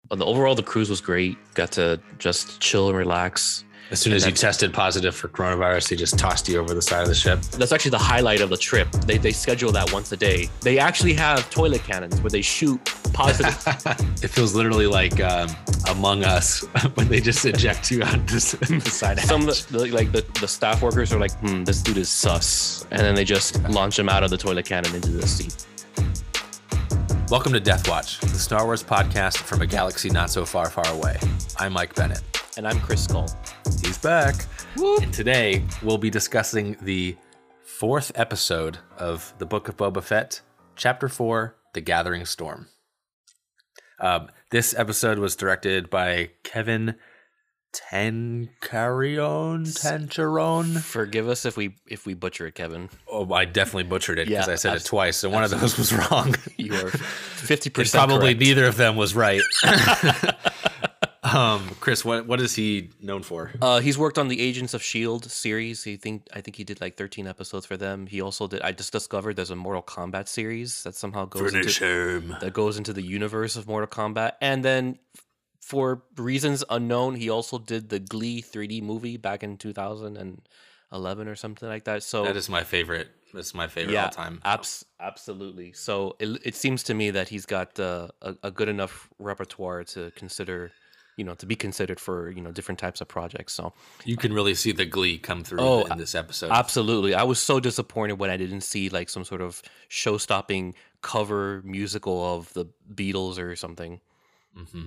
But overall, the cruise was great. Got to just chill and relax. As soon as you tested positive for coronavirus, they just tossed you over the side of the ship. That's actually the highlight of the trip. They schedule that once a day. They actually have toilet cannons where they shoot positive. It feels literally like Among Us when they just eject you out the side. Some of the staff workers are like, this dude is sus. And then they just launch him out of the toilet cannon into the sea. Welcome to Death Watch, the Star Wars podcast from a galaxy not so far, far away. I'm Mike Bennett. And I'm Chris Skull. He's back. Whoop. And today we'll be discussing the fourth episode of the Book of Boba Fett, Chapter 4, The Gathering Storm. This episode was directed by Kevin Tancharoen. Forgive us if we butcher it, Kevin. Oh, I definitely butchered it because I said it twice, so one of those was wrong. You are 50% probably correct. Neither of them was right. Chris, what is he known for? He's worked on the Agents of S.H.I.E.L.D. series. I think he did like 13 episodes for them. He also did. I just discovered there's a Mortal Kombat series that somehow goes into the universe of Mortal Kombat, and then for reasons unknown, he also did the Glee 3D movie back in 2011 or something like that. So that is my favorite. That's my favorite all time. Absolutely. So it seems to me that he's got a good enough repertoire to consider, to be considered for different types of projects. So you can really see the Glee come through in this episode. Absolutely. I was so disappointed when I didn't see like some sort of show-stopping cover musical of the Beatles or something. Mm-hmm.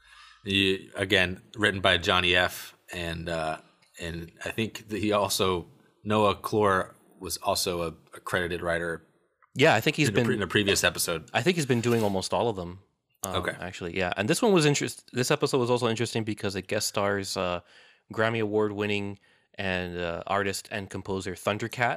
Again, written by Johnny F. And I think that Noah Clore was also a credited writer. Yeah, I think he's been in a previous episode. I think he's been doing almost all of them. Okay, actually, yeah. And this one was interesting. This episode was also interesting because it guest stars Grammy Award winning and artist and composer Thundercat.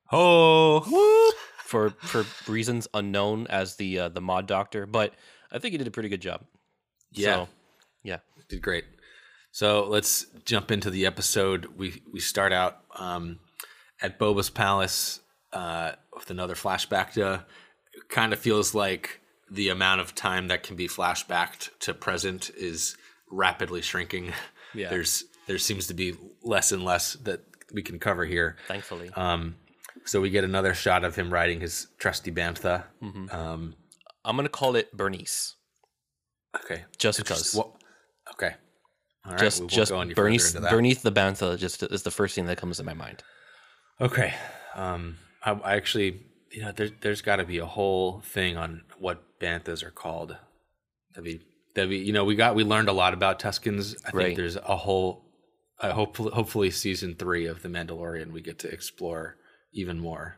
Oh, for reasons unknown as the Mod Doctor, but I think he did a pretty good job. Yeah. So, yeah, did great. So let's jump into the episode. We start out at Boba's palace with another flashback. It kind of feels like the amount of time that can be flashbacked to present is rapidly shrinking. Yeah. There seems to be less and less that we can cover here. Thankfully. So we get another shot of him riding his trusty Bantha. Mm-hmm. I'm gonna call it Bernice. Okay. Just because. Okay. All right. Just Bernice the Bantha just is the first thing that comes to my mind. Okay. I actually, there's got to be a whole thing on what Banthas are called. We learned a lot about Tuskens. I think there's a whole. Hopefully, season 3 of The Mandalorian, we get to explore even more.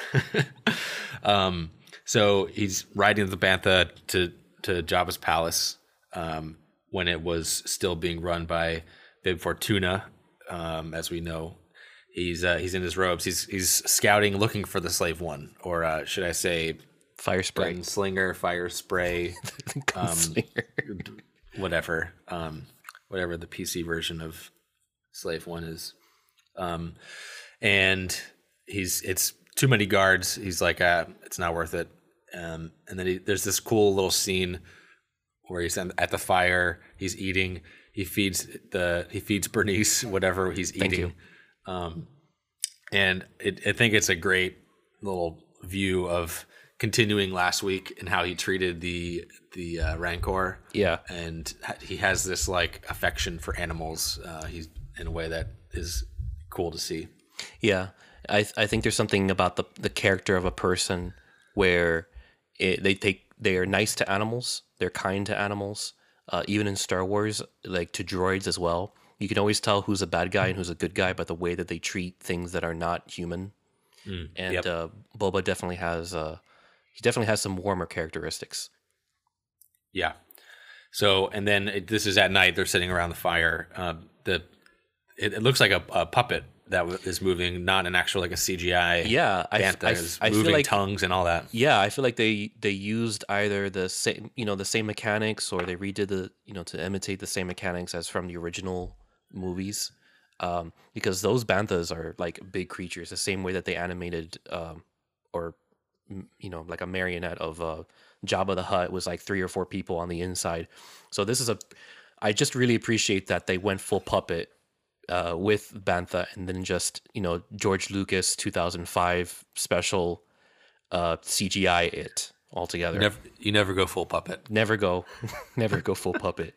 So he's riding the Bantha to Jabba's palace. When it was still being run by Bib Fortuna, as we know, he's in his robes. He's scouting, looking for the Slave One, or should I say, fire spray, gunslinger, fire spray, whatever the PC version of Slave One is. And it's too many guards. He's like, it's not worth it. And then there's this cool little scene where he's at the fire, he's eating, he feeds Bernice whatever he's eating. And I think it's a great little view of continuing last week and how he treated the Rancor. Yeah. And he has this like affection for animals. He's in a way that is cool to see. Yeah. I think there's something about the character of a person where they are nice to animals. They're kind to animals. Even in Star Wars, like to droids as well. You can always tell who's a bad guy and who's a good guy by the way that they treat things that are not human. Boba definitely has some warmer characteristics. Yeah. So, and then this is at night. They're sitting around the fire. It looks like a puppet that is moving, not an actual like a CGI. Yeah, I moving feel like, tongues and all that. Yeah, I feel like they used either the same mechanics, or they redid to imitate the same mechanics as from the original movies, because those banthas are like big creatures, the same way that they animated like a marionette of Jabba the Hutt was like 3 or 4 people on the inside. So this is I just really appreciate that they went full puppet with Bantha, and then just, George Lucas 2005 special CGI it altogether. You never go full puppet. Never go full puppet.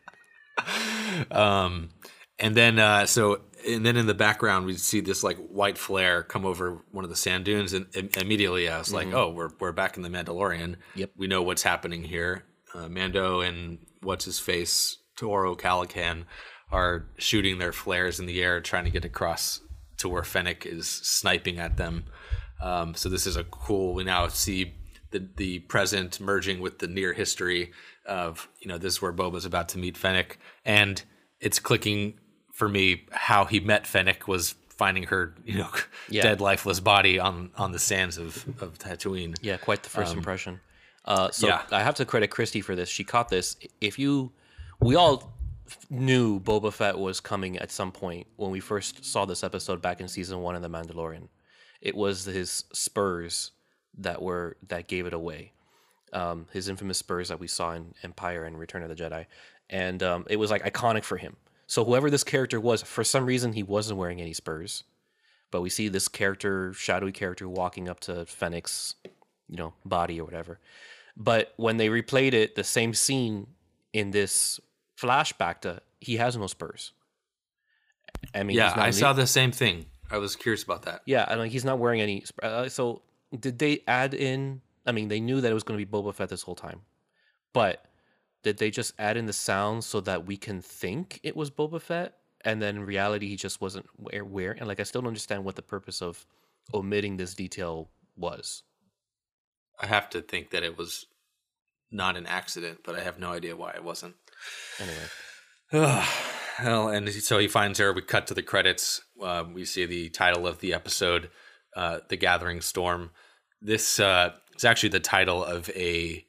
And then in the background we see this like white flare come over one of the sand dunes, and immediately I was like, oh, we're back in the Mandalorian. Yep. We know what's happening here. Mando and what's his face, Toro Calican, are shooting their flares in the air, trying to get across to where Fennec is sniping at them. So this is we now see the present merging with the near history of, this is where Boba's about to meet Fennec. And it's clicking for me how he met Fennec was finding her, dead, lifeless body on the sands of Tatooine. Yeah, quite the first impression. I have to credit Christy for this. She caught this. We all knew Boba Fett was coming at some point when we first saw this episode back in season 1 of The Mandalorian. It was his spurs that gave it away. His infamous spurs that we saw in Empire and Return of the Jedi. And it was like iconic for him. So whoever this character was, for some reason he wasn't wearing any spurs. But we see this shadowy character walking up to Fennec's, body or whatever. But when they replayed it, the same scene in this flashback, he has no spurs. I mean, I saw the same thing. I was curious about that. Yeah, I mean, he's not wearing any. So did they add in? I mean, they knew that it was going to be Boba Fett this whole time, but did they just add in the sounds so that we can think it was Boba Fett, and then in reality he just wasn't wearing? And like, I still don't understand what the purpose of omitting this detail was. I have to think that it was not an accident, but I have no idea why it wasn't. Anyway. Well, and so he finds her. We cut to the credits. We see the title of the episode, The Gathering Storm. This is actually the title of a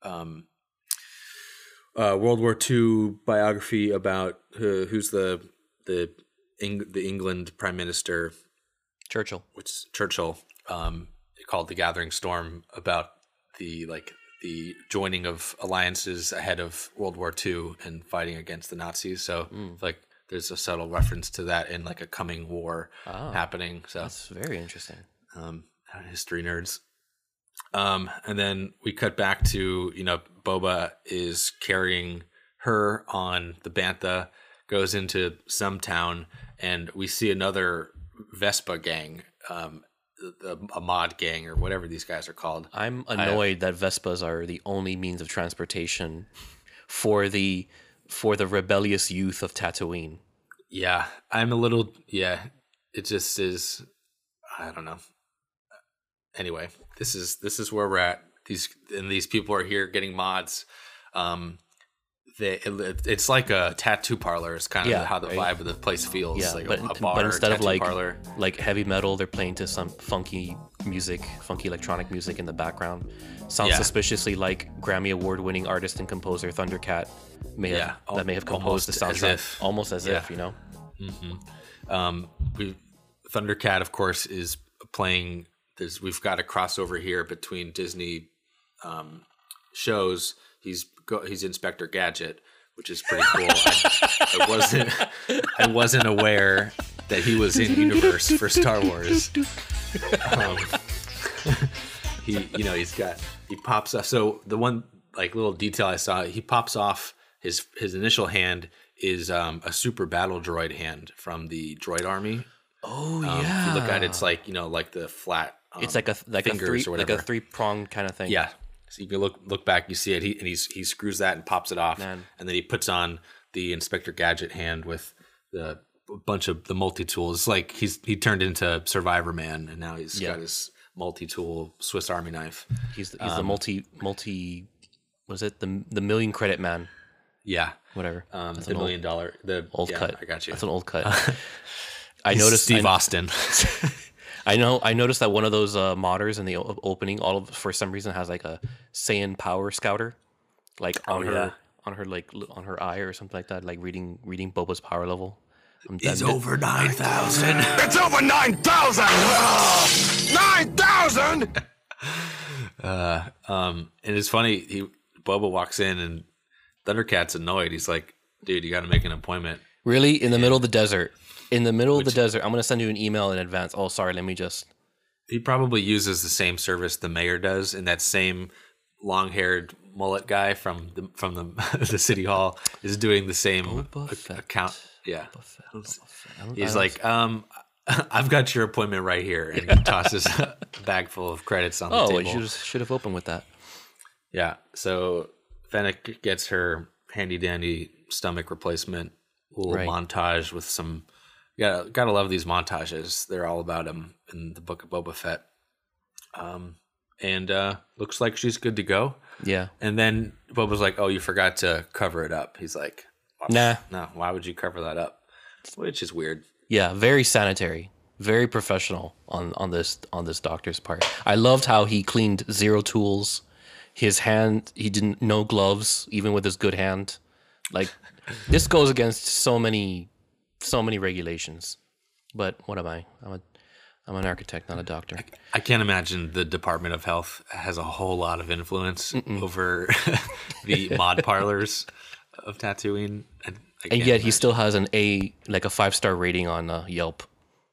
World War II biography about who's the England Prime Minister? Churchill. Churchill. Called The Gathering Storm, about the joining of alliances ahead of World War II and fighting against the Nazis. So there's a subtle reference to that in like a coming war happening. So that's very interesting. History nerds. And then we cut back to, Boba is carrying her on the Bantha, goes into some town, and we see another Vespa gang, a mod gang or whatever these guys are called. I'm annoyed that Vespas are the only means of transportation for the rebellious youth of Tatooine. Yeah, I'm a little. Yeah, it just is. I don't know. Anyway, this is where we're at. These people are here getting mods. It's like a tattoo parlor. It's kind of how the vibe of the place feels. Yeah, like but, a bar, but instead of parlor. like heavy metal, they're playing to some funky electronic music in the background. Sounds suspiciously like Grammy Award-winning artist and composer Thundercat may have composed the soundtrack. Almost as if, Mm-hmm. Thundercat, of course, is playing. We've got a crossover here between Disney shows. He's Inspector Gadget, which is pretty cool. I wasn't aware that he was in universe for Star Wars. He pops off. So the one little detail I saw, he pops off his initial hand is a super battle droid hand from the droid army. Oh yeah. If you look at it, it's like the flat. It's like a 3-pronged kind of thing. Yeah. So you can look back, you see it. He screws that and pops it off, and then he puts on the Inspector Gadget hand with the bunch of the multi tools. It's like he turned into Survivor Man, and now he's got his multi tool Swiss Army knife. He's the multi. Was it the million credit man? Yeah, whatever. The $1 million. The old cut. I got you. That's an old cut. I noticed Steve Austin. I noticed that one of those modders in the opening, for some reason, has like a Saiyan Power Scouter, on her eye or something like that, like reading Boba's power level. It's over 9,000. It's over 9,000. 9,000. And it's funny. Boba walks in and Thundercat's annoyed. He's like, "Dude, you got to make an appointment." Really, in the middle of the desert. In the middle of the desert, I'm gonna send you an email in advance. Oh, sorry. Let me just. He probably uses the same service the mayor does, and that same long-haired mullet guy from the city hall is doing the same account. Yeah, he's like, I've got your appointment right here, and he tosses a bag full of credits on the table. Oh, should have opened with that. Yeah, so Fennec gets her handy-dandy stomach replacement. Little montage with some. Yeah, gotta love these montages. They're all about him in the Book of Boba Fett. And looks like she's good to go. Yeah. And then Boba's like, "Oh, you forgot to cover it up." He's like, "Nah, no. Why would you cover that up?" Which is weird. Yeah, very sanitary, very professional on this doctor's part. I loved how he cleaned zero tools. His hand, he didn't no gloves, even with his good hand. Like this goes against so many regulations. But what am I? I'm an architect, not a doctor. I can't imagine the Department of Health has a whole lot of influence over the mod parlors of Tatooine. And yet he still has a 5-star rating on Yelp.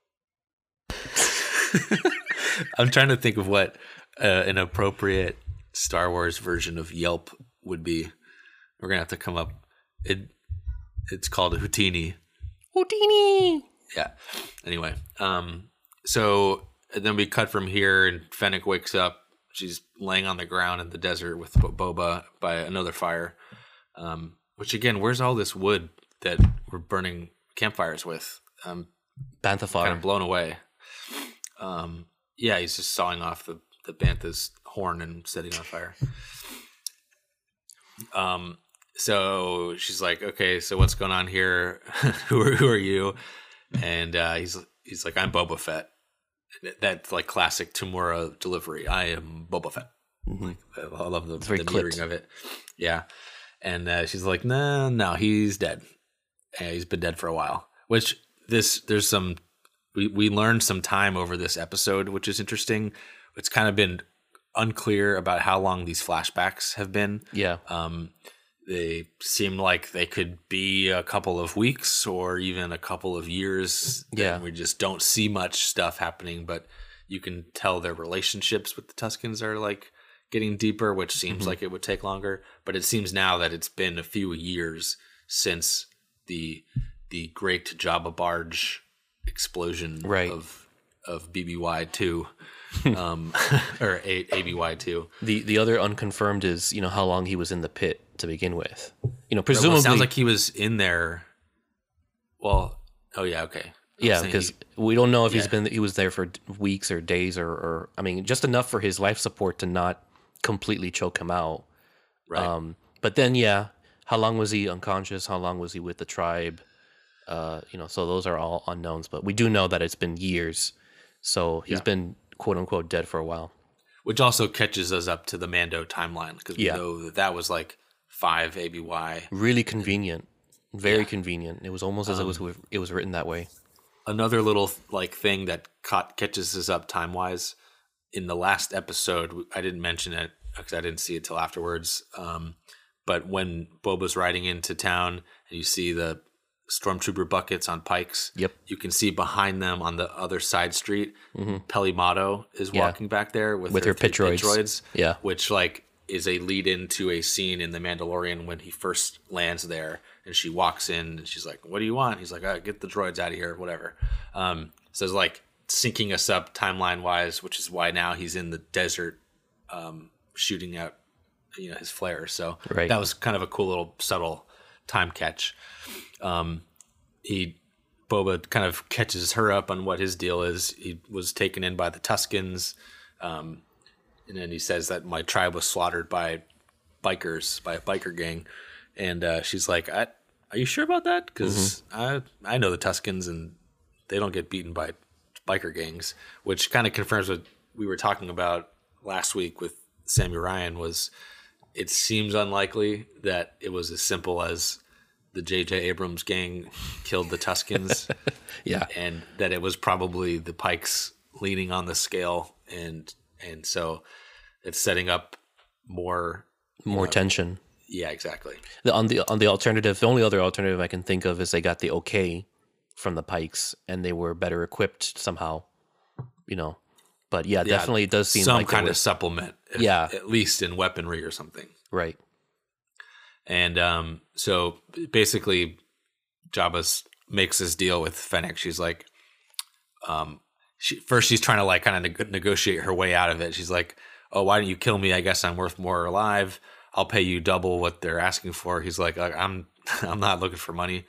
I'm trying to think of what an appropriate Star Wars version of Yelp would be. We're gonna have to come up. It's called Houdini. Houdini. Yeah. Anyway, so then we cut from here, and Fennec wakes up. She's laying on the ground in the desert with Boba by another fire. Which again, where's all this wood that we're burning campfires with? Bantha fire. Kind of blown away. Yeah, he's just sawing off the Bantha's horn and setting on fire. So she's like, "Okay, so what's going on here? who are you?" And he's like, "I'm Boba Fett." That's like classic Tamura delivery. "I am Boba Fett." Mm-hmm. I love the metering of it. Yeah. And she's like, no, he's dead. Yeah, he's been dead for a while. Which there's some, we learned some time over this episode, which is interesting. It's kind of been unclear about how long these flashbacks have been. Yeah. They seem like they could be a couple of weeks or even a couple of years. Yeah. We just don't see much stuff happening, but you can tell their relationships with the Tuskens are like getting deeper, which seems like it would take longer. But it seems now that it's been a few years since the great Jabba barge explosion of BBY2, or ABY2. The other unconfirmed is how long he was in the pit to begin with. Presumably, well, it sounds like he was in there. Well, oh yeah, okay. Yeah, because we don't know if he was there for weeks or days or I mean, just enough for his life support to not completely choke him out. Right. But then, how long was he unconscious? How long was he with the tribe? So those are all unknowns. But we do know that it's been years. So he's been quote unquote dead for a while. Which also catches us up to the Mando timeline because we know that was like 5 ABY. Really convenient. Very convenient. It was almost as it was written that way. Another little like thing that catches us up time wise. In the last episode, I didn't mention it because I didn't see it till afterwards. But when Boba's riding into town and you see the stormtrooper buckets on pikes, you can see behind them on the other side street, Peli Motto is walking back there with her pit droids. Yeah, which like is a lead into a scene in The Mandalorian when he first lands there, and she walks in and she's like, "What do you want?" He's like, "Get the droids out of here," whatever. So it's like syncing us up timeline wise, which is why now he's in the desert shooting out his flare. So that was kind of a cool little subtle time catch. Boba kind of catches her up on what his deal is. He was taken in by the Tuskens, and then he says that my tribe was slaughtered by bikers, by a biker gang. And she's like, "Are you sure about that? Because I know the Tuskens and they don't get beaten by biker gangs," which kind of confirms what we were talking about last week with Sammy Ryan. Was it seems unlikely that it was as simple as the J.J. Abrams gang killed the Tuskens, and that it was probably the Pikes leaning on the scale, and so it's setting up more tension. Yeah, exactly. On the alternative, the only other alternative I can think of is they got the okay from the Pikes and they were better equipped somehow, But yeah, definitely it does seem some like kind of supplement. At least in weaponry or something. Right. And so basically, Jabba makes this deal with Fennec. She's like, she's trying to like kind of negotiate her way out of it. She's like, "Oh, why don't you kill me? I guess I'm worth more alive. I'll pay you double what they're asking for." He's like I'm not looking for money.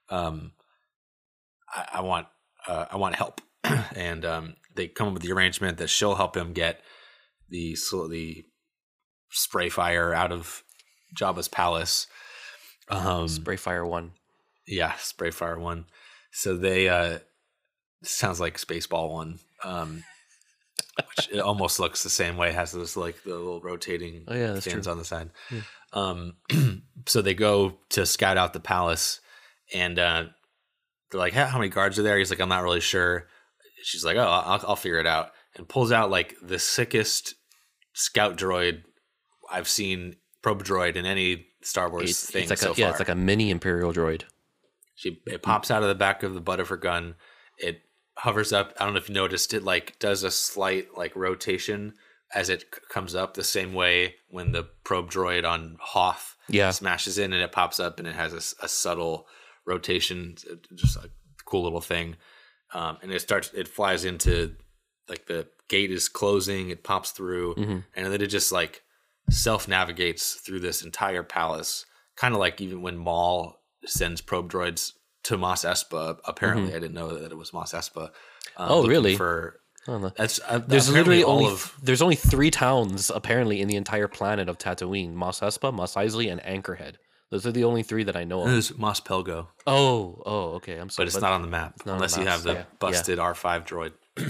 I want help. And they come up with the arrangement that she'll help him get the spray fire out of Jabba's palace. Spray fire 1. Yeah, spray fire 1. So they sounds like Spaceball 1. Which it almost looks the same way. It has those like the little rotating fans on the side. Yeah. So they go to scout out the palace, and they're like, "How many guards are there?" He's like, "I'm not really sure." She's like, "Oh, I'll figure it out," and pulls out like the sickest scout droid I've seen, probe droid in any Star Wars thing it's like so far. It's like a mini Imperial droid. It pops out of the back of the butt of her gun. It hovers up. I don't know if you noticed it, like does a slight like rotation as it comes up, the same way when the probe droid on Hoth smashes in and it pops up, and it has a subtle rotation, just a cool little thing. And it flies into like the gate is closing, it pops through, and then it just like self-navigates through this entire palace, kind of like even when Maul sends probe droids to Mos Espa. Apparently, I didn't know that it was Mos Espa. Really? There's literally there's only 3 towns apparently in the entire planet of Tatooine: Mos Espa, Mos Eisley, and Anchorhead. Those are the only 3 that I know of. There's Mos Pelgo. Oh, okay. I'm sorry, but it's not on the map unless you have the busted R5 droid.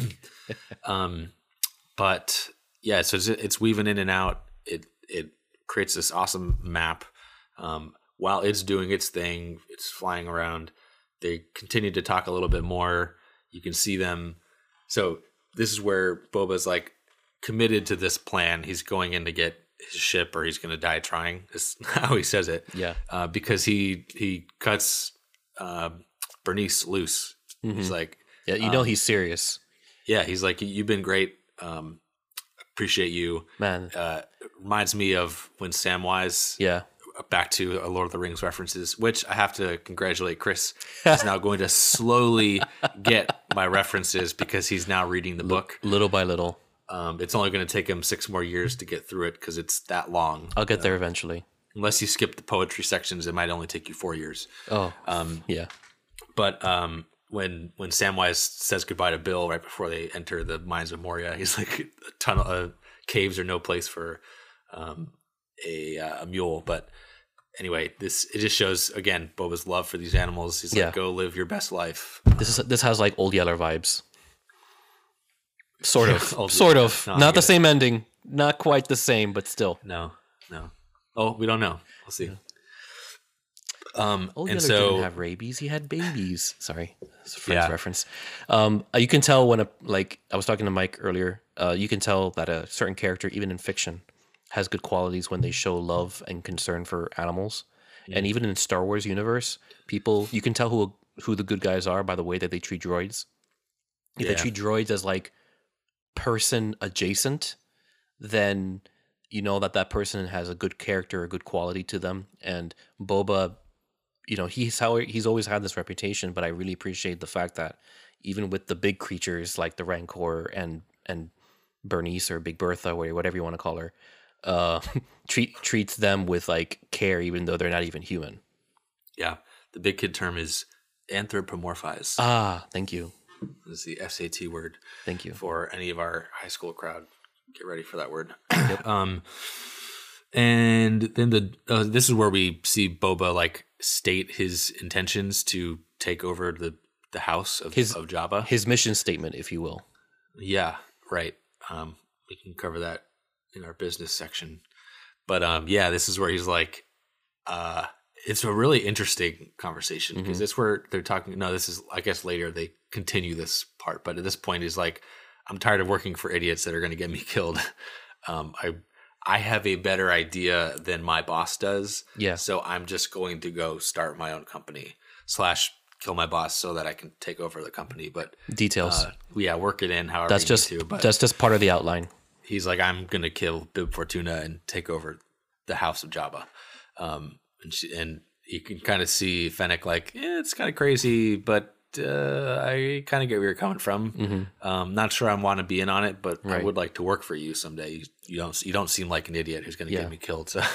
But yeah, so it's weaving in and out. It creates this awesome map. While it's doing its thing, it's flying around. They continue to talk a little bit more. You can see them. So this is where Boba's like committed to this plan. He's going in to get his ship, or he's going to die trying. Is how he says it. Yeah. Because he cuts Bernice loose. He's like, yeah, he's serious. Yeah, he's like, "You've been great. Appreciate you, man." Reminds me of when Samwise. Yeah. Back to Lord of the Rings references, which I have to congratulate Chris. He's now going to slowly get my references because he's now reading the book little by little. It's only going to take him 6 more years to get through it because it's that long. I'll get there eventually. Unless you skip the poetry sections, it might only take you 4 years. Oh, yeah. But when Samwise says goodbye to Bill right before they enter the mines of Moria, he's like, "A tunnel, caves are no place for a mule." But anyway, it just shows again Boba's love for these animals. He's like, "Go live your best life." This has like Old Yeller vibes. Sort of. No, not the same ending. Not quite the same, but still. No. Oh, we don't know. We'll see. Old Yeller didn't have rabies. He had babies. Sorry, that's a Friends reference. You can tell when I was talking to Mike earlier. You can tell that a certain character, even in fiction, has good qualities when they show love and concern for animals. And even in Star Wars universe, you can tell who the good guys are by the way that they treat droids. If they treat droids as like person adjacent, then you know that person has a good character, a good quality to them. And Boba, he's always had this reputation, but I really appreciate the fact that even with the big creatures like the Rancor and Bernice or Big Bertha, or whatever you want to call her, treats them with like care, even though they're not even human. Yeah, the big kid term is anthropomorphize. Ah, thank you. This is the SAT word. Thank you. For any of our high school crowd, get ready for that word. Yep. And then this is where we see Boba like state his intentions to take over the house of Jabba. His mission statement, if you will. Yeah, right. We can cover that in our business section. But this is where he's like, it's a really interesting conversation because it's where they're talking. No, this is, I guess later they continue this part. But at this point, he's like, "I'm tired of working for idiots that are going to get me killed." I have a better idea than my boss does. Yeah. So I'm just going to go start my own company / kill my boss so that I can take over the company. But Details. work it in however That's you just need to. But that's just part of the outline. he's like, I'm gonna kill Bib Fortuna and take over the House of Jabba. And you can kind of see Fennec like, it's kind of crazy, but I kind of get where you're coming from. Not sure I want to be in on it, but I would like to work for you someday. You don't seem like an idiot who's going to get me killed. So,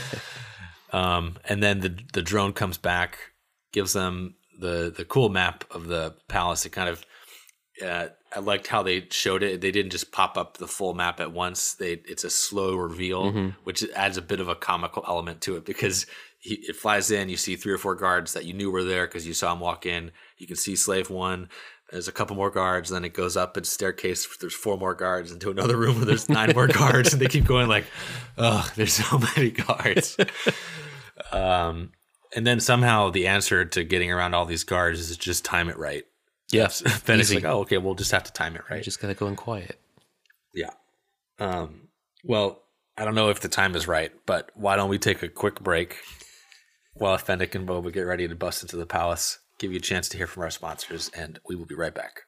and then the drone comes back, gives them the cool map of the palace. It kind of I liked how they showed it. They didn't just pop up the full map at once. It's a slow reveal, which adds a bit of a comical element to it because it flies in. You see 3 or 4 guards that you knew were there because you saw them walk in. You can see Slave 1. There's a couple more guards. Then it goes up its staircase. There's 4 more guards into another room where there's 9 more guards, and they keep going like, "Oh, there's so many guards." And then somehow the answer to getting around all these guards is just time it right. Yes. Then it's like, oh, okay, we'll just have to time it right. Just gotta go in quiet. Yeah. Well, I don't know if the time is right, but why don't we take a quick break while Fennec and Boba get ready to bust into the palace, give you a chance to hear from our sponsors, and we will be right back.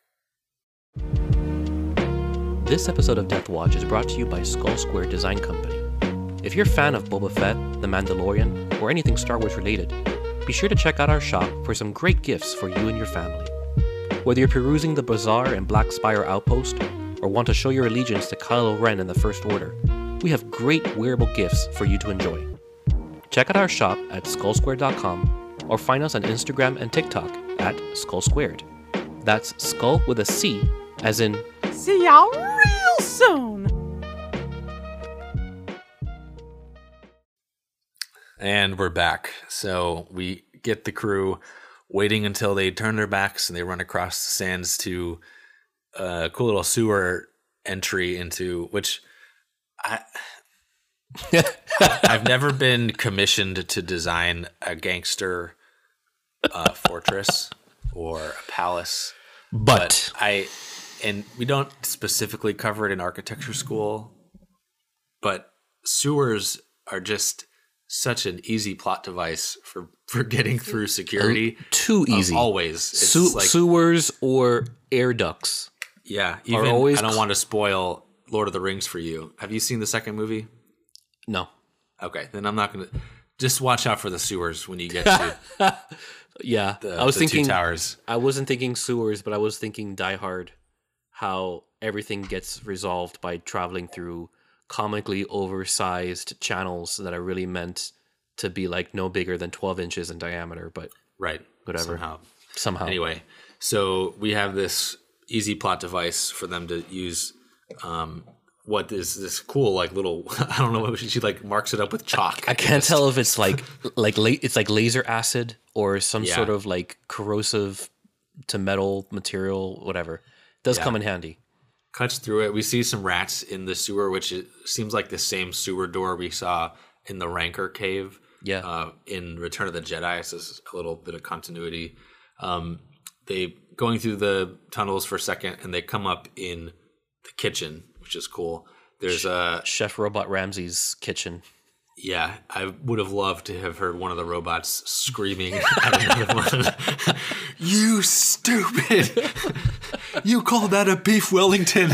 This episode of Death Watch is brought to you by Skull Square Design Company. If you're a fan of Boba Fett, The Mandalorian, or anything Star Wars related, be sure to check out our shop for some great gifts for you and your family. Whether you're perusing the Bazaar and Black Spire Outpost, or want to show your allegiance to Kylo Ren and the First Order, we have great wearable gifts for you to enjoy. Check out our shop at skullsquared.com or find us on Instagram and TikTok at skullsquared. That's skull with a C, as in see y'all real soon. And we're back. So we get the crew waiting until they turn their backs and they run across the sands to a cool little sewer entry into which I've never been commissioned to design a gangster fortress or a palace, but and we don't specifically cover it in architecture school, but sewers are just such an easy plot device for getting through security. Too easy. Always. Sewers or air ducts. Yeah. Even I don't want to spoil Lord of the Rings for you. Have you seen the second movie? No. Okay. Then I'm not going to. Just watch out for the sewers when you get to yeah. I was thinking 2 towers. I wasn't thinking sewers, but I was thinking Die Hard. How everything gets resolved by traveling through comically oversized channels that are really meant to be like no bigger than 12 inches in diameter, but right, whatever. Somehow. Anyway, so we have this easy plot device for them to use. What is this cool like little? I don't know what she like marks it up with chalk. I can't tell if it's it's like laser acid or some sort of like corrosive to metal material, whatever. It does come in handy. Cuts through it. We see some rats in the sewer, which seems like the same sewer door we saw in the Rancor cave. Yeah. In Return of the Jedi, so this is a little bit of continuity. They going through the tunnels for a second, and they come up in the kitchen, which is cool. There's a Chef Robot Ramsey's kitchen. Yeah, I would have loved to have heard one of the robots screaming at another one. You stupid! You call that a beef Wellington?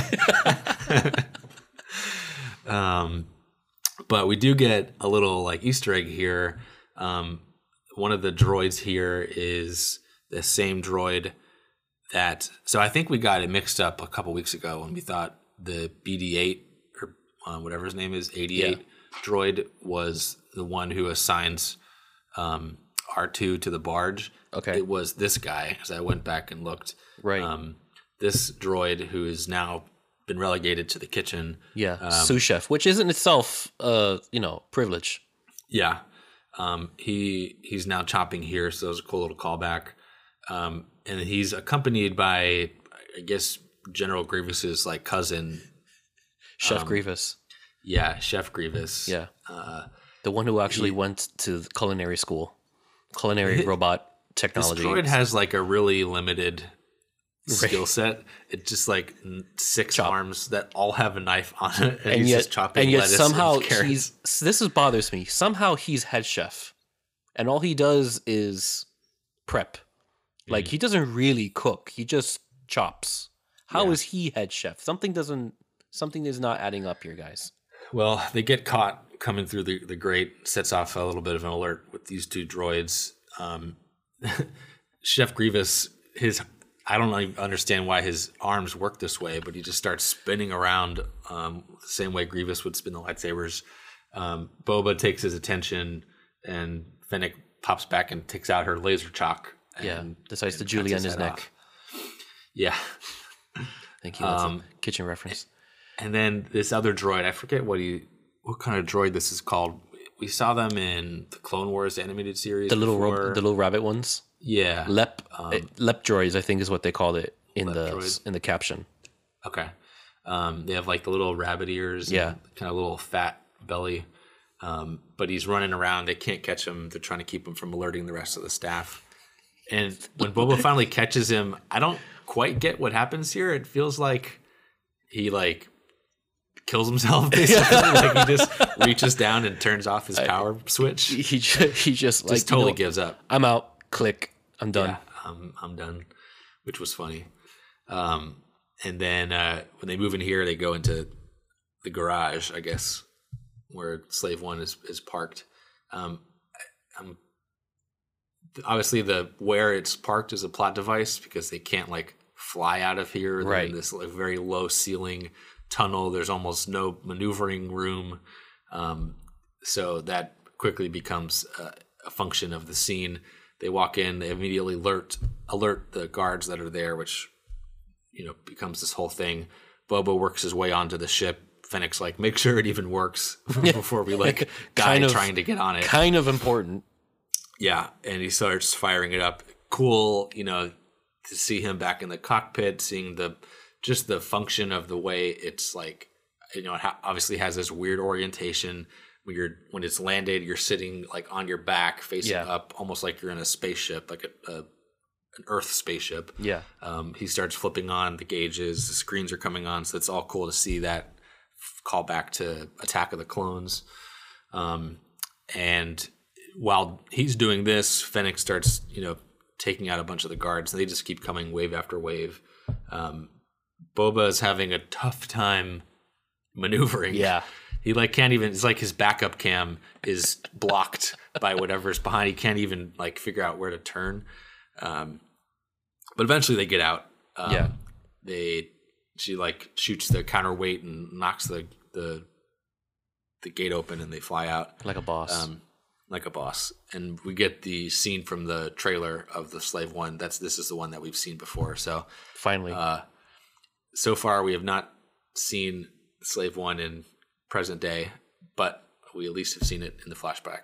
But we do get a little like Easter egg here. One of the droids here is the same droid that. So I think we got it mixed up a couple weeks ago when we thought the BD-8 or whatever his name is, 88 droid was the one who assigns R2 to the barge. Okay, it was this guy. As I went back and looked, right. This droid who is now been relegated to the kitchen. Yeah, sous chef, which isn't itself, privilege. Yeah, he's now chopping here, so it was a cool little callback. And he's accompanied by, I guess, General Grievous's like cousin, Chef Grievous. Yeah, Chef Grievous. Yeah, the one who actually went to culinary school, culinary robot technology. This droid has like a really limited skill set. It's just like 6 Chop. arms that all have a knife on it, and, And he's yet, just chopping and yet lettuce somehow and carrots. he's. This is bothers me. Somehow he's head chef, and all he does is prep. Like he doesn't really cook. He just chops. How is he head chef? Something is not adding up here, guys. Well, they get caught coming through the grate, sets off a little bit of an alert with these 2 droids. Chef Grievous, I don't even understand why his arms work this way, but he just starts spinning around the same way Grievous would spin the lightsabers. Boba takes his attention, and Fennec pops back and takes out her laser chalk. And decides to cuts Julian his head neck. off. Yeah. Thank you. That's a kitchen reference. And then this other droid, I forget what kind of droid this is called. We saw them in the Clone Wars animated series. The little rabbit ones. Yeah. Lep droids, I think, is what they called it in droids. the caption. Okay. They have like the little rabbit ears. Yeah. And kind of little fat belly. But he's running around. They can't catch him. They're trying to keep him from alerting the rest of the staff. And when Boba finally catches him, I don't quite get what happens here. It feels like he kills himself basically. Like he just reaches down and turns off his power switch. He just Totally gives up. I'm out. Click. I'm done. Yeah, I'm done, which was funny. And then when they move in here, they go into the garage, I guess, where Slave One is parked. Obviously, where it's parked is a plot device because they can't fly out of here. They're in this very low ceiling tunnel. There's almost no maneuvering room, so that quickly becomes a function of the scene. They walk in, they immediately alert the guards that are there, which becomes this whole thing. Boba works his way onto the ship. Fennec's like, make sure it even works before we die trying to get on it. Kind of important. Yeah, and he starts firing it up. Cool, to see him back in the cockpit, seeing the function of the way it's it obviously has this weird orientation. When it's landed, you're sitting on your back, facing up, almost like you're in a spaceship, like an Earth spaceship. Yeah. He starts flipping on the gauges. The screens are coming on, so it's all cool to see that call back to Attack of the Clones. And while he's doing this, Fennec starts, taking out a bunch of the guards, and they just keep coming wave after wave. Boba is having a tough time maneuvering. Yeah. He can't even. It's like his backup cam is blocked by whatever's behind. He can't even figure out where to turn. But eventually they get out. She shoots the counterweight and knocks the gate open, and they fly out like a boss. And we get the scene from the trailer of the Slave One. This is the one that we've seen before. So finally, so far we have not seen Slave One in present day, but we at least have seen it in the flashback.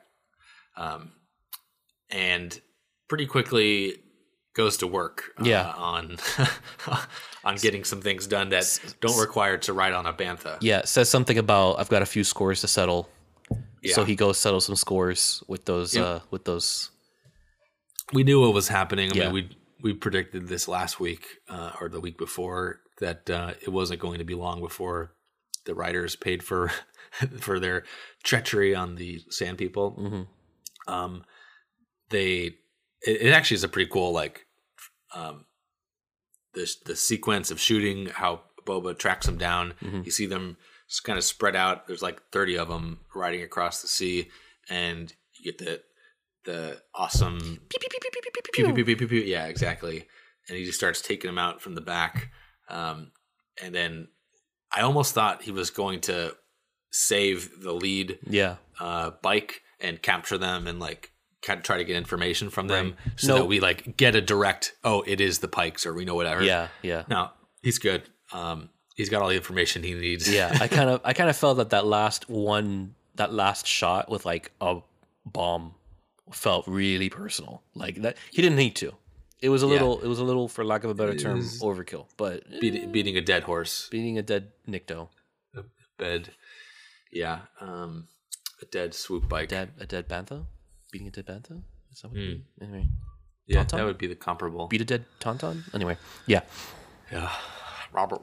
And pretty quickly goes to work on getting some things done that don't require to ride on a bantha. Yeah, it says something about I've got a few scores to settle. Yeah. So he goes settle some scores with those. We knew what was happening. I mean, we predicted this last week or the week before that it wasn't going to be long before the writers paid for their treachery on the Sand People. Mm-hmm. It actually is a pretty cool the sequence of shooting, how Boba tracks them down. Mm-hmm. You see them just kind of spread out. There's 30 of them riding across the sea, and you get the awesome pew, pew, pew, pew, pew, pew, pew, pew, pew, pew, pew. Yeah, exactly. And he just starts taking them out from the back. And then I almost thought he was going to save the lead bike and capture them and kind of try to get information from them so that we get a direct, it is the Pikes, or we know whatever. Yeah. No, he's good. He's got all the information he needs. Yeah, I kind of felt that last shot with a bomb felt really personal. That he didn't need to. It was a little, for lack of a better term, overkill. But beating a dead horse, beating a dead Nikto, a dead swoop bike, a dead bantha, beating a dead bantha. Is that what you mean? Anyway, Yeah, Tauntaun? that would be the comparable. Beat a dead Tauntaun? Anyway, yeah. Yeah, Robert.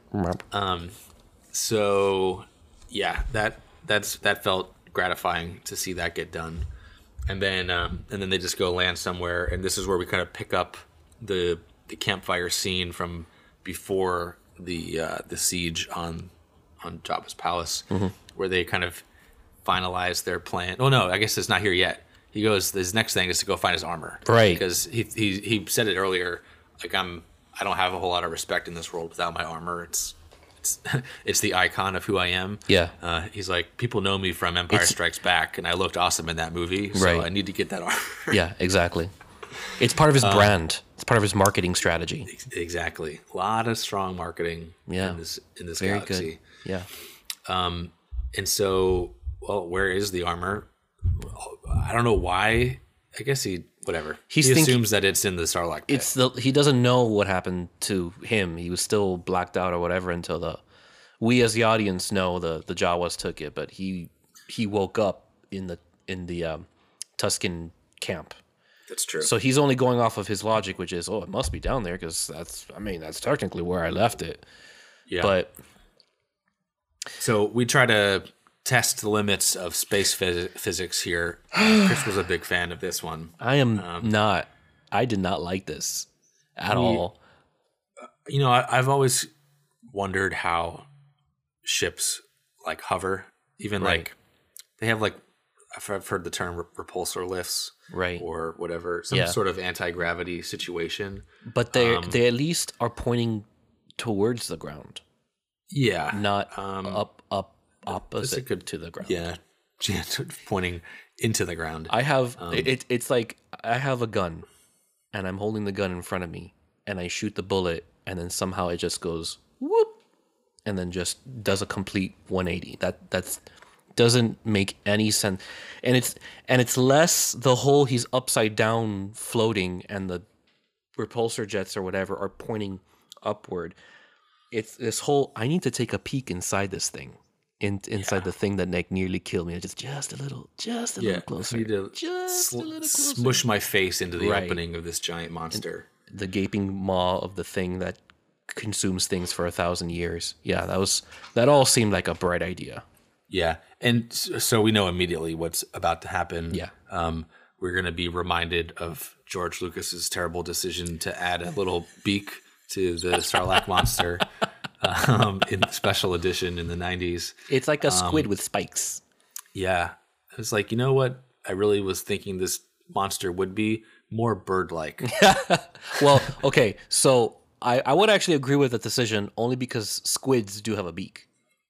So yeah, that felt gratifying to see that get done, and then they just go land somewhere, and this is where we kind of pick up the campfire scene from before the siege on Jabba's palace, where they kind of finalize their plan. Oh no, I guess it's not here yet. He goes, his next thing is to go find his armor, Right? Because he said it earlier, like I don't have a whole lot of respect in this world without my armor. It's the icon of who I am. Yeah. He's like, people know me from Empire Strikes Back, and I looked awesome in that movie, so Right. I need to get that armor. Yeah, exactly. It's part of his brand. It's part of his marketing strategy. Exactly. A lot of strong marketing Yeah. in this Very galaxy. good. Yeah. And so, well, where is the armor? I don't know why. I guess whatever. He assumes that it's in the Sarlacc pit. He doesn't know what happened to him. He was still blacked out or whatever until we as the audience know the Jawas took it, but he woke up in the Tusken camp. That's true. So he's only going off of his logic, which is, it must be down there because that's technically where I left it. Yeah. But so we try to test the limits of space physics here. Chris was a big fan of this one. I am not. I did not like this at all. You know, I've always wondered how ships like hover, even Right. like they have like I've heard the term repulsor lifts, Right. or whatever, some Yeah. sort of anti-gravity situation. But they at least are pointing towards the ground, Yeah, not up opposite to the ground. yeah, pointing into the ground. I have it's like I have a gun, and I'm holding the gun in front of me, and I shoot the bullet, and then somehow it just goes whoop, and then just does a complete 180. That's doesn't make any sense, and it's less the whole he's upside down floating, and the repulsor jets or whatever are pointing upward. It's this whole I need to take a peek inside this thing. Inside the thing that nearly killed me, just a little closer. I need to just a little closer. smush my face into the Right. opening of this giant monster. The gaping maw of the thing that consumes things for 1,000 years. Yeah, that all seemed like a bright idea. Yeah, and so we know immediately what's about to happen. Yeah. We're going to be reminded of George Lucas's terrible decision to add a little beak to the Sarlacc monster in the special edition in the 90s. It's like a squid with spikes. Yeah, it's like, you know what? I really was thinking this monster would be more bird-like. Well, okay, so I would actually agree with that decision only because squids do have a beak.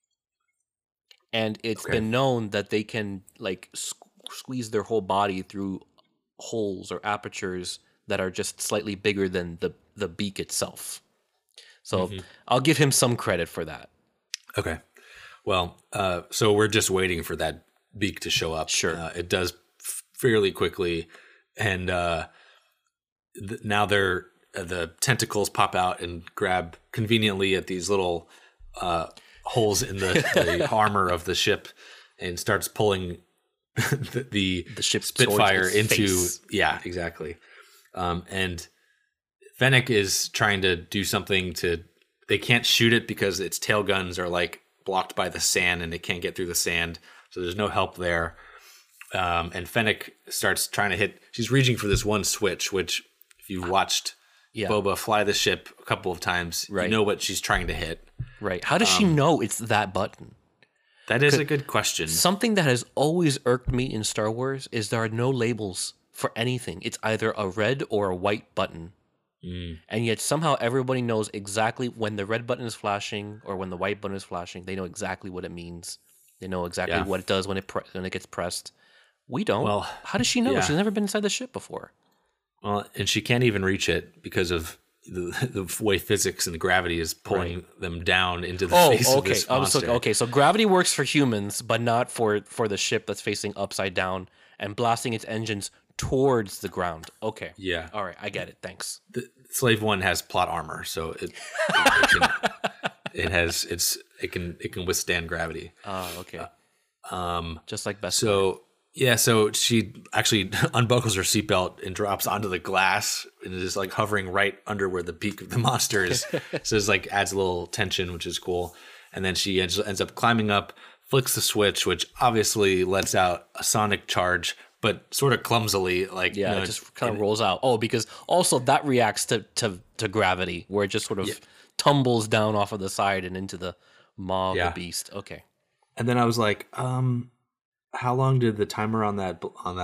And it's been known that they can like squeeze their whole body through holes or apertures that are just slightly bigger than the beak itself. So I'll give him some credit for that. Okay. Well, so we're just waiting for that beak to show up. Sure. It does fairly quickly. And now the tentacles pop out and grab conveniently at these little holes in the armor of the ship and starts pulling the ship Spitfire towards its into face. Yeah, exactly. And Fennec is trying to do something they can't shoot it because its tail guns are like blocked by the sand and it can't get through the sand, so there's no help there. And Fennec starts trying to she's reaching for this one switch, which if you've watched Boba fly the ship a couple of times, you know what she's trying to hit. Right. How does she know it's that button? That is a good question. Something that has always irked me in Star Wars is there are no labels for anything. It's either a red or a white button. And yet somehow everybody knows exactly when the red button is flashing or when the white button is flashing. They know exactly what it means. They know exactly what it does when it gets pressed. We don't. Well, how does she know? She's never been inside the ship before. Well, and she can't even reach it because of the way physics and gravity is pulling them down into the face of this monster. So gravity works for humans, but not for the ship that's facing upside down and blasting its engines towards the ground. Okay. Yeah. All right, I get it. Thanks. The Slave One has plot armor, so it can withstand gravity. Oh, okay. Just like best. So yeah, so she actually unbuckles her seatbelt and drops onto the glass and is like hovering right under where the peak of the monster is. So it's like adds a little tension, which is cool. And then she ends up climbing up, flicks the switch, which obviously lets out a sonic charge, but sort of clumsily, like Yeah, it just kind of rolls out. Oh, because also that reacts to gravity, where it just sort of tumbles down off of the side and into the maw of the beast. Okay. And then I was like, how long did the timer on that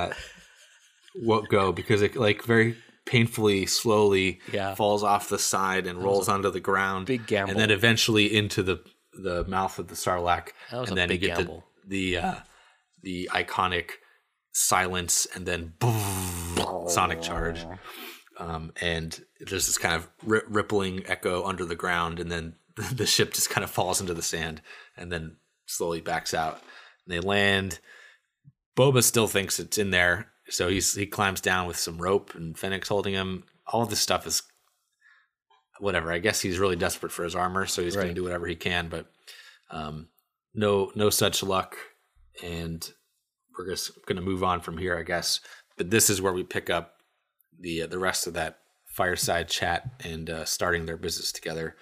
go? Because it like very painfully, slowly falls off the side and rolls onto the ground. Big gamble. And then eventually into the mouth of the Sarlacc. That was and a then big you get gamble. the iconic silence and then boom, sonic charge. And there's this kind of rippling echo under the ground, and then the ship just kind of falls into the sand and then slowly backs out. And they land. Boba still thinks it's in there, so he climbs down with some rope, and Fennec's holding him. All of this stuff is whatever. I guess he's really desperate for his armor, so he's going to do whatever he can. But no such luck, and we're just going to move on from here, I guess. But this is where we pick up the rest of that fireside chat and starting their business together.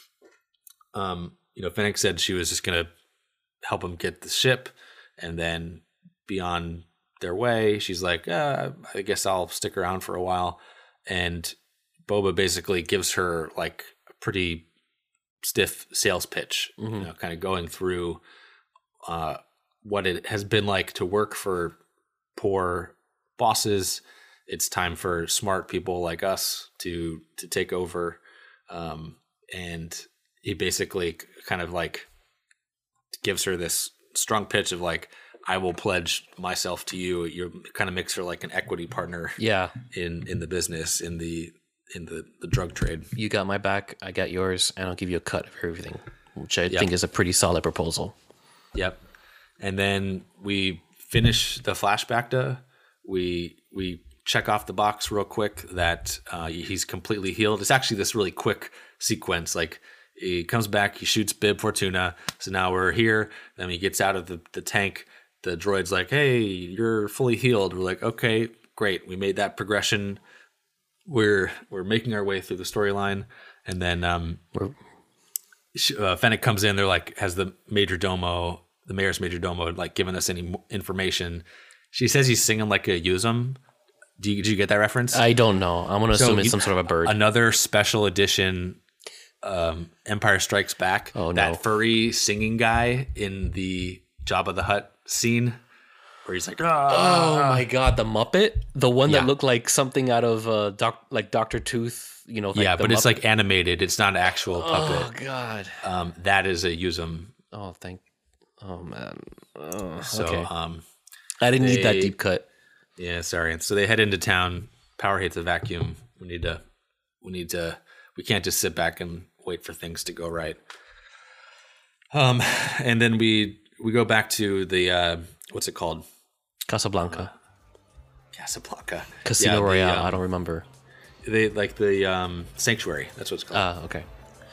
Fennec said she was just going to help him get the ship, and then be on their way. She's like, I guess I'll stick around for a while. And Boba basically gives her like a pretty stiff sales pitch, kind of going through what it has been like to work for poor bosses. It's time for smart people like us to take over. And he basically kind of like gives her this strong pitch of like, I will pledge myself to you. You kind of makes her like an equity partner. Yeah. In the business, in the drug trade. You got my back, I got yours, and I'll give you a cut of everything, which I think is a pretty solid proposal. Yep. And then we finish the flashback to we check off the box real quick that he's completely healed. It's actually this really quick sequence. Like he comes back, he shoots Bib Fortuna. So now we're here. Then he gets out of the tank. The droid's like, hey, you're fully healed. We're like, okay, great. We made that progression. We're making our way through the storyline. And then Fennec comes in. They're like, has the mayor's major domo, like given us any information? She says he's singing like a Yuzum. Did you get that reference? I don't know. I'm going to assume it's some sort of a bird. Another special edition Empire Strikes Back. Oh, no. That furry singing guy in the Jabba the Hutt scene where he's like, oh my God, the Muppet? The one that looked like something out of Dr. Tooth, like yeah, but Muppet. it's like animated. It's not an actual puppet. Oh God. That is a Yuzum. Oh man. So okay. I didn't need that deep cut. Yeah, sorry. So they head into town. Power hates a vacuum. We can't just sit back and wait for things to go right. And then we go back to the what's it called? Casablanca. Casino Royale. I don't remember. They like the Sanctuary. That's what it's called. Okay.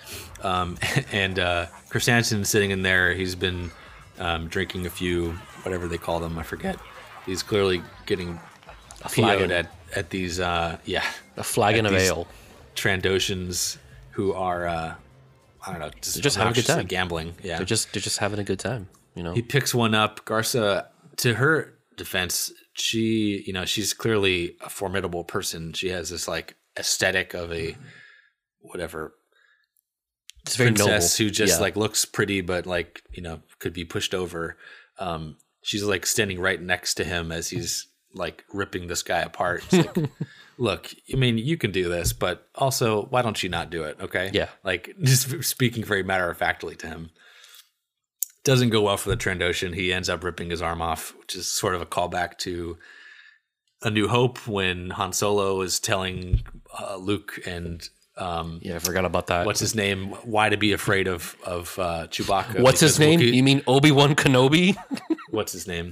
And Chris Hansen's sitting in there. He's been drinking a few, whatever they call them. I forget. He's clearly getting PO'd at these. A flagon of ale. Trandoshans who are I don't know, just having a good time, gambling. Yeah, they're just having a good time. He picks one up. Garza, to her defense, she's clearly a formidable person. She has this like aesthetic of a whatever. It's very princess noble. Who just like looks pretty, but like could be pushed over. She's like standing right next to him as he's like ripping this guy apart. She's like, look, I mean, you can do this, but also, why don't you not do it? Okay. Yeah. Like just speaking very matter of factly to him. Doesn't go well for the Trandoshan. He ends up ripping his arm off, which is sort of a callback to A New Hope when Han Solo is telling Luke and I forgot about that. What's his name? Why to be afraid of Chewbacca? What's his name? You mean Obi-Wan Kenobi? What's his name?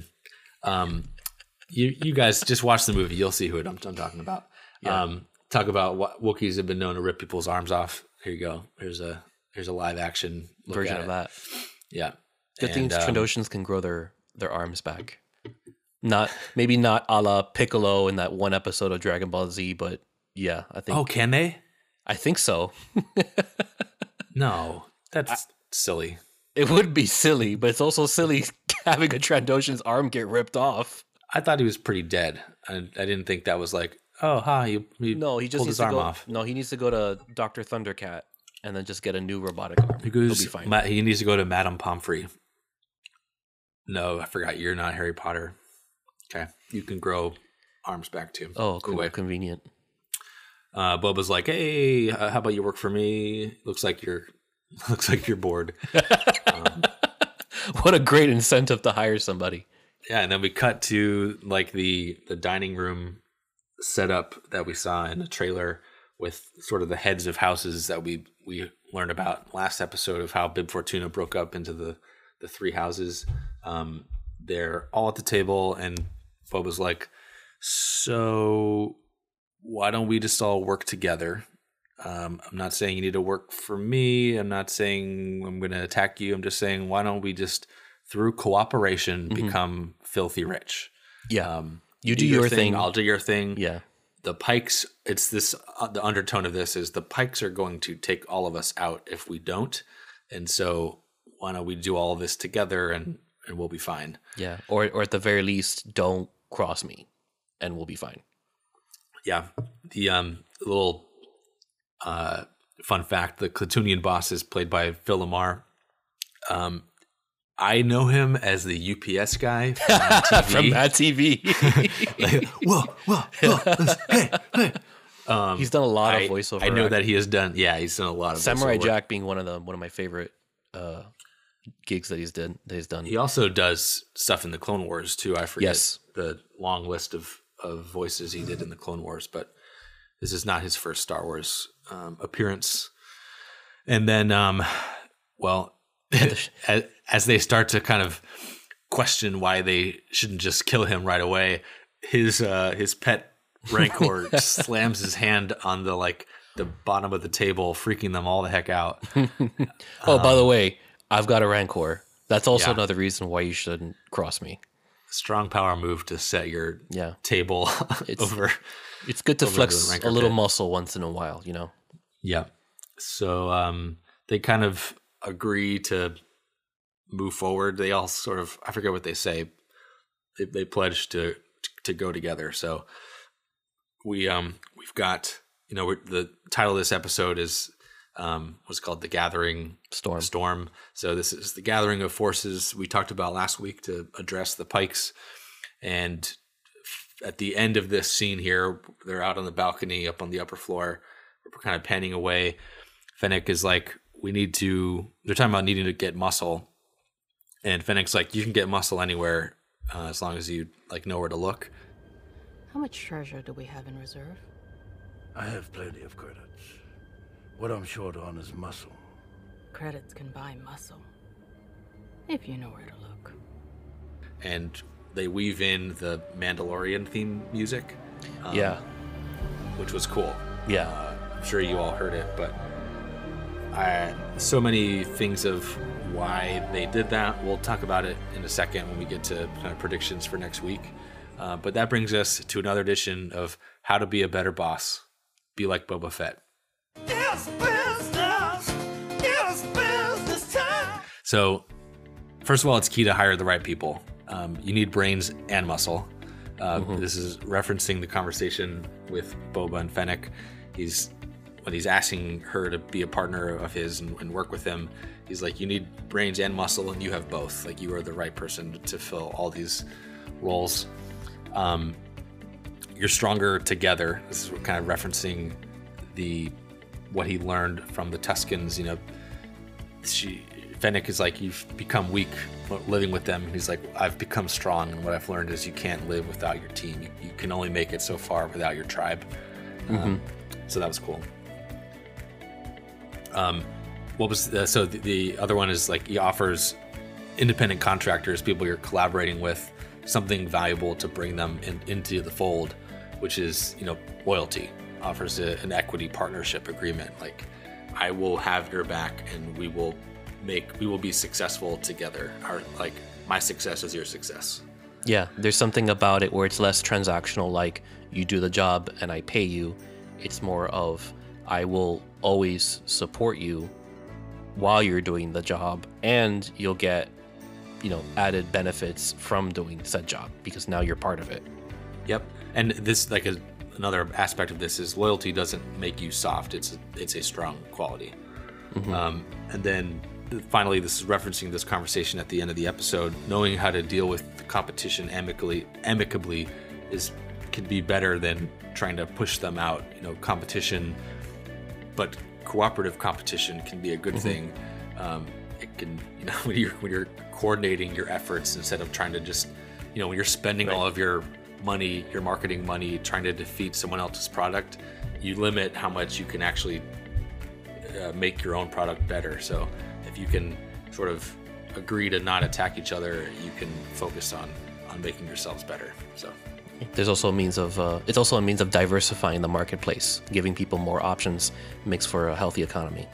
You guys just watch the movie. You'll see who I'm talking about. Yeah. Talk about what Wookiees have been known to rip people's arms off. Here you go. Here's a live action version of that. Yeah. Good thing Trandoshans can grow their arms back. maybe not a la Piccolo in that one episode of Dragon Ball Z, but yeah, I think. Oh, can they? I think so. No, that's silly. It would be silly, but it's also silly having a Trandoshan's arm get ripped off. I thought he was pretty dead. I didn't think that was like, oh, hi, No, he just pulled needs his arm to go. off. No, he needs to go to Dr. Thundercat and then just get a new robotic arm. He goes, He'll be fine. He needs to go to Madame Pomfrey. No, I forgot. You're not Harry Potter. Okay, you can grow arms back too. Oh, cool. Anyway. Convenient. Boba's like, hey, how about you work for me? Looks like you're bored. What a great incentive to hire somebody. Yeah, and then we cut to like the dining room setup that we saw in the trailer with sort of the heads of houses that we learned about last episode of how Bib Fortuna broke up into the three houses. They're all at the table, and Boba's like, so why don't we just all work together? I'm not saying you need to work for me. I'm not saying I'm going to attack you. I'm just saying, why don't we just, through cooperation, become filthy rich? Yeah. You do your thing. I'll do your thing. Yeah. The Pikes, it's this, the undertone of this is the Pikes are going to take all of us out if we don't. And so why don't we do all of this together and we'll be fine. Yeah. Or at the very least, don't cross me and we'll be fine. Yeah. The little fun fact, the Klatooinian boss is played by Phil Lamar. I know him as the UPS guy From Mad TV. like, whoa, hey. He's done a lot of voiceover. I know that he has done. Yeah, he's done a lot of Samurai voiceover. Jack being one of my favorite gigs that he's done. He also does stuff in the Clone Wars too. I forget Yes. the long list of voices he did in the Clone Wars, but this is not his first Star Wars appearance. And then, as they start to kind of question why they shouldn't just kill him right away, his pet Rancor slams his hand on the bottom of the table, freaking them all the heck out. Oh, by the way, I've got a Rancor. That's also Yeah. another reason why you shouldn't cross me. Strong power move to set your table over. It's good to over flex the Rancor a little pit. muscle once in a while, you know? Yeah. So they kind of agree to move forward. They all sort of, I forget what they say. They pledge to go together. So we've got, the title of this episode is what's called The Gathering Storm. So this is the gathering of forces we talked about last week to address the Pikes. And at the end of this scene here, they're out on the balcony up on the upper floor. We're kind of panning away. Fennec is like, they're talking about needing to get muscle. And Fennec's like, you can get muscle anywhere as long as you know where to look. How much treasure do we have in reserve? I have plenty of credits. What I'm short on is muscle. Credits can buy muscle. If you know where to look. And they weave in the Mandalorian theme music. Yeah. Which was cool. Yeah. I'm sure you all heard it, but so many things of why they did that. We'll talk about it in a second when we get to kind of predictions for next week. But that brings us to another edition of How to Be a Better Boss. Be like Boba Fett. It's business time. So, first of all, it's key to hire the right people. You need brains and muscle. This is referencing the conversation with Boba and Fennec. When he's asking her to be a partner of his and work with him, he's like, you need brains and muscle, and you have both. Like, you are the right person to fill all these roles. You're stronger together. This is kind of referencing what he learned from the Tuskens. Fennec is like, you've become weak living with them. He's like, I've become strong, and what I've learned is you can't live without your team. You can only make it so far without your tribe. So that was cool. The other one is like, he offers independent contractors, people you're collaborating with, something valuable to bring them into the fold, which is loyalty. Offers an equity partnership agreement. Like, I will have your back, and we will be successful together. My success is your success. Yeah, there's something about it where it's less transactional, like you do the job and I pay you. It's more of I will always support you while you're doing the job, and you'll get, added benefits from doing said job because now you're part of it. Yep. And this, like, another aspect of this is loyalty doesn't make you soft. It's a strong quality. And then finally, this is referencing this conversation at the end of the episode. Knowing how to deal with the competition amicably can be better than trying to push them out. Competition, but cooperative competition can be a good thing. It can, when you're coordinating your efforts instead of trying to just, when you're spending all of your money, your marketing money, trying to defeat someone else's product, you limit how much you can actually make your own product better. So if you can sort of agree to not attack each other, you can focus on making yourselves better. So there's also a means of it's also a means of diversifying the marketplace. Giving people more options makes for a healthy economy.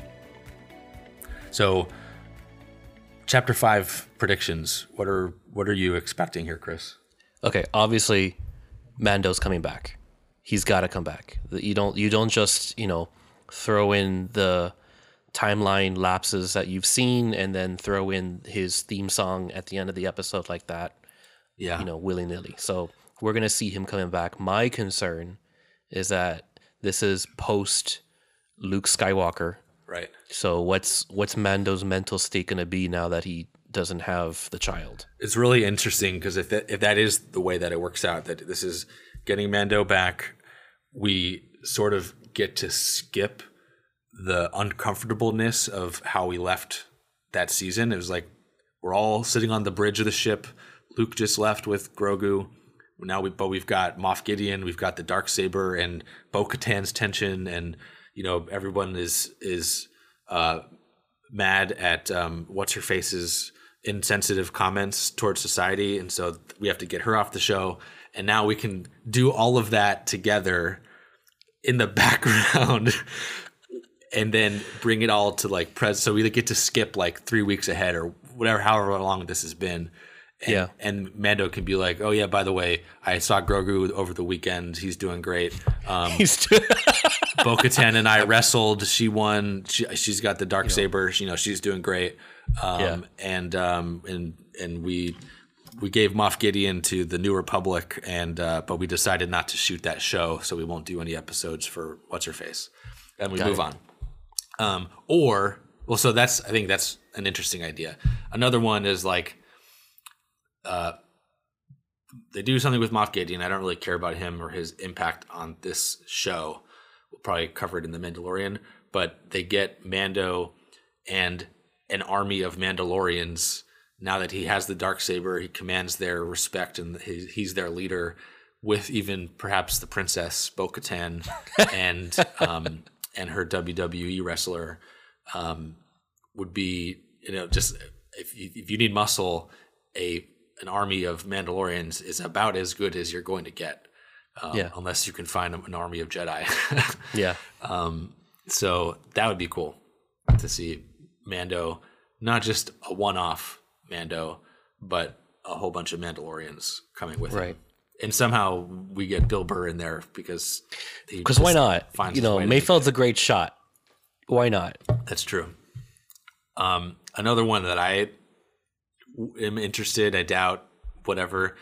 So chapter 5 predictions. What are you expecting here, Chris? Okay, obviously Mando's coming back. He's got to come back. You don't just, throw in the timeline lapses that you've seen and then throw in his theme song at the end of the episode like that. Yeah. Willy-nilly. So we're going to see him coming back. My concern is that this is post Luke Skywalker. Right. So what's Mando's mental state going to be now that he doesn't have the child? It's really interesting because if that is the way that it works out, that this is getting Mando back, we sort of get to skip the uncomfortableness of how we left that season. It was like we're all sitting on the bridge of the ship. Luke just left with Grogu. But we've got Moff Gideon, we've got the Darksaber and Bo-Katan's tension, and everyone is mad at what's her face's insensitive comments towards society, and so we have to get her off the show. And now we can do all of that together in the background and then bring it all to so we get to skip 3 weeks ahead or whatever, however long this has been. And Mando can be like, oh yeah, by the way, I saw Grogu over the weekend. He's doing great. Bo-Katan and I wrestled. She won. She's got the Darksaber. She's doing great. And we gave Moff Gideon to the New Republic, but we decided not to shoot that show, so we won't do any episodes for What's Her Face, and we move on. So I think that's an interesting idea. Another one is they do something with Moff Gideon. I don't really care about him or his impact on this show. We'll probably cover it in The Mandalorian, but they get Mando and an army of Mandalorians. Now that he has the Darksaber, he commands their respect, and he's their leader, with even perhaps the Princess Bo-Katan and her WWE wrestler would be, just if you need muscle, an army of Mandalorians is about as good as you're going to get, unless you can find an army of Jedi. So that would be cool to see Mando, not just a one-off Mando, but a whole bunch of Mandalorians coming with him. And somehow we get Bill Burr in there because why not? Mayfeld's a great shot. Why not? That's true. Another one that I am interested, I doubt, whatever.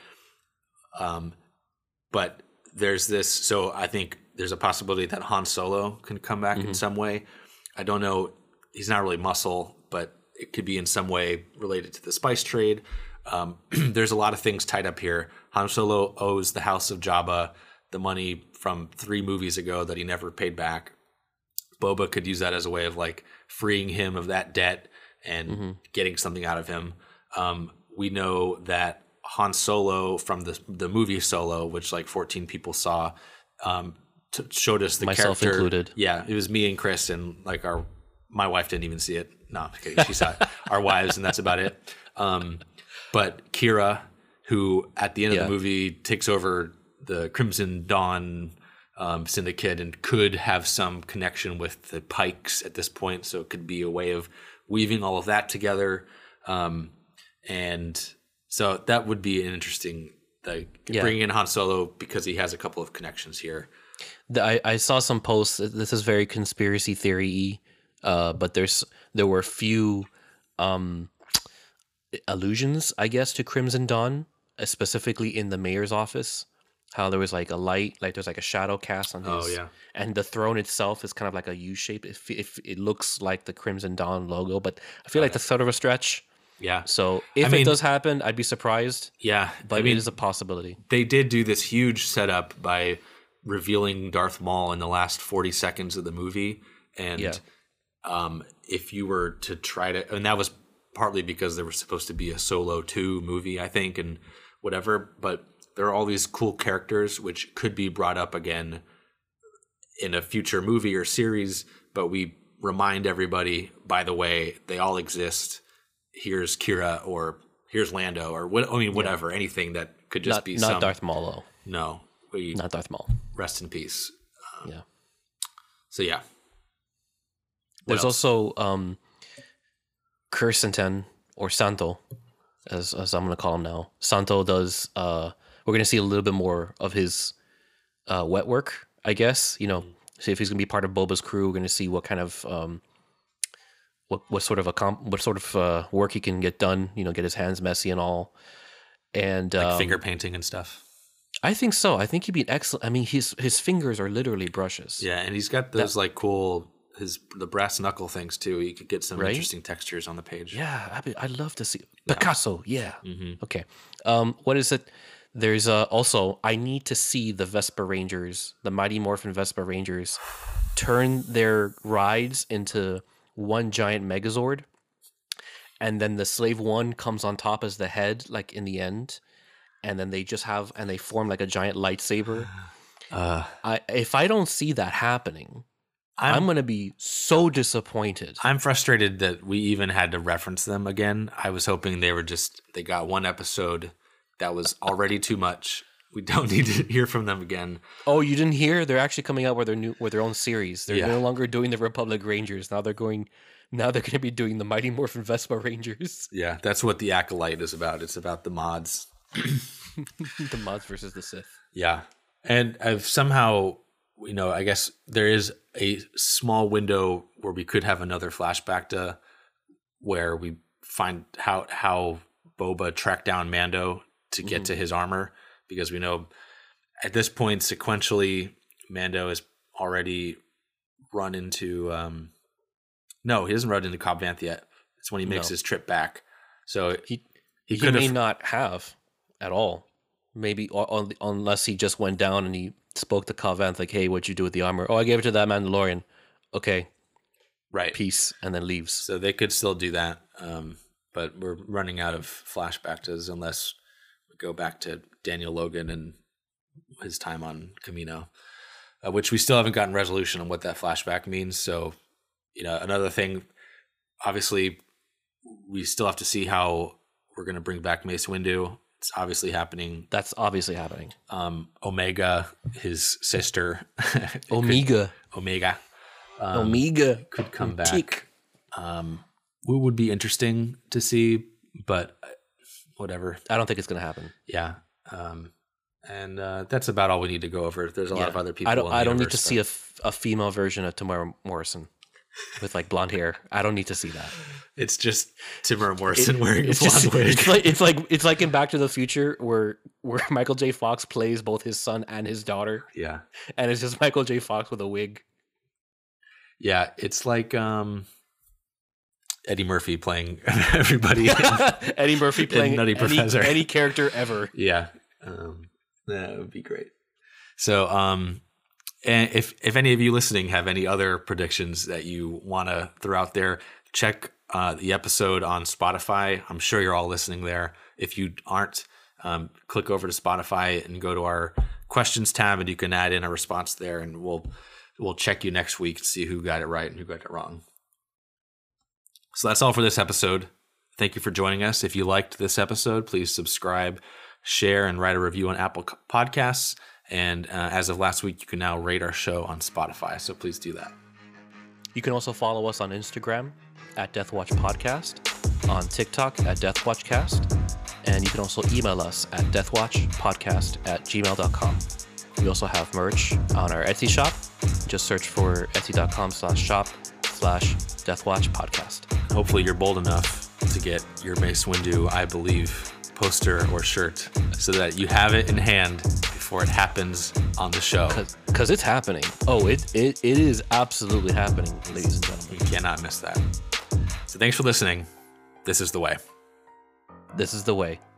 But there's this, so I think there's a possibility that Han Solo can come back in some way. I don't know. He's not really muscle, but it could be in some way related to the spice trade. There's a lot of things tied up here. Han Solo owes the House of Jabba the money from 3 movies ago that he never paid back. Boba could use that as a way of freeing him of that debt and getting something out of him. We know that Han Solo from the movie Solo, which 14 people saw, showed us the myself character included. Yeah, it was me and Chris, and my wife didn't even see it. No, I'm kidding. She saw it. Our wives, and that's about it. But Kira, who at the end of the movie takes over the Crimson Dawn syndicate and could have some connection with the Pikes at this point, so it could be a way of weaving all of that together. And so that would be an interesting bringing in Han Solo because he has a couple of connections here. I saw some posts. This is very conspiracy theory-y, but there were a few allusions, I guess, to Crimson Dawn, specifically in the mayor's office. How there was like a light, like there's like a shadow cast on his, and the throne itself is kind of like a U shape. If it looks like the Crimson Dawn logo, but I feel like that's sort of a stretch. Yeah. So if it does happen, I'd be surprised. Yeah, but it is a possibility. They did do this huge setup by revealing Darth Maul in the last 40 seconds of the movie, and if you were to try to, and that was partly because there was supposed to be a Solo 2 movie, I think, and whatever, but there are all these cool characters which could be brought up again in a future movie or series, but we remind everybody, by the way, they all exist. Here's Kira, or here's Lando, or whatever, anything that could just be not Darth Maul, though. No. Not Darth Maul. Rest in peace. Yeah. So, yeah. There's also Kirsten, or Santo, as I'm going to call him now. Santo does... we're going to see a little bit more of his wet work, I guess. You know, see if he's going to be part of Boba's crew. We're going to see what kind of... What sort of work he can get done, you know, get his hands messy and all. And like finger painting and stuff. I think so. I think he'd be excellent. I mean, his fingers are literally brushes. Yeah, and he's got those like cool the brass knuckle things too. You could get some interesting textures on the page. Yeah, I'd love to see Picasso. Yeah. Mm-hmm. Okay. What is it? There's also, I need to see the Vespa Rangers, the Mighty Morphin Vespa Rangers, turn their rides into one giant Megazord, and then the Slave One comes on top as the head, like in the end, and then they form like a giant lightsaber. If I don't see that happening, I'm going to be so disappointed. I'm frustrated that we even had to reference them again. I was hoping they got one episode that was already too much. We don't need to hear from them again. Oh, you didn't hear? They're actually coming out with their own series. They're no longer doing the Republic Rangers. Now they're going to be doing the Mighty Morphin Vespa Rangers. Yeah, that's what the Acolyte is about. It's about the mods. The mods versus the Sith. Yeah. And I've somehow, I guess there is a small window where we could have another flashback to where we find how Boba tracked down Mando to get to his armor. Because we know at this point, sequentially, Mando has already run into... no, he doesn't run into Cobb Vanth yet. It's when he makes his trip back. So he may not have at all. Maybe unless he just went down and he spoke to Cobb Vanth like, hey, what'd you do with the armor? Oh, I gave it to that Mandalorian. Okay. Right. Peace. And then leaves. So they could still do that. But we're running out of flashbacks unless... go back to Daniel Logan and his time on Camino, which we still haven't gotten resolution on what that flashback means. So, another thing, obviously, we still have to see how we're going to bring back Mace Windu. It's obviously happening. That's obviously happening. Omega, his sister. Omega. Omega could come back. What would be interesting to see, but... whatever. I don't think it's going to happen. Yeah. And that's about all we need to go over. There's a lot of other people. I don't need to see a female version of Tamara Morrison with like blonde hair. I don't need to see that. It's just Tamara Morrison wearing a blonde wig. It's like in Back to the Future where Michael J. Fox plays both his son and his daughter. Yeah. And it's just Michael J. Fox with a wig. Yeah, it's like Eddie Murphy playing everybody. Eddie Murphy playing Nutty Professor. Any character ever. Yeah. That would be great. So, and if any of you listening have any other predictions that you want to throw out there, check the episode on Spotify. I'm sure you're all listening there. If you aren't, click over to Spotify and go to our questions tab, and you can add in a response there, and we'll check you next week to see who got it right and who got it wrong. So that's all for this episode. Thank you for joining us. If you liked this episode, please subscribe, share, and write a review on Apple Podcasts. And as of last week, you can now rate our show on Spotify. So please do that. You can also follow us on Instagram at Death Watch Podcast, on TikTok at Death Watch Cast, And you can also email us at deathwatchpodcast@gmail.com. We also have merch on our Etsy shop. Just search for etsy.com/shop/deathwatchpodcast. Hopefully you're bold enough to get your Mace Windu, I Believe poster or shirt so that you have it in hand before it happens on the show. Because it's happening. Oh, it is absolutely happening, ladies and gentlemen. You cannot miss that. So thanks for listening. This is the way. This is the way.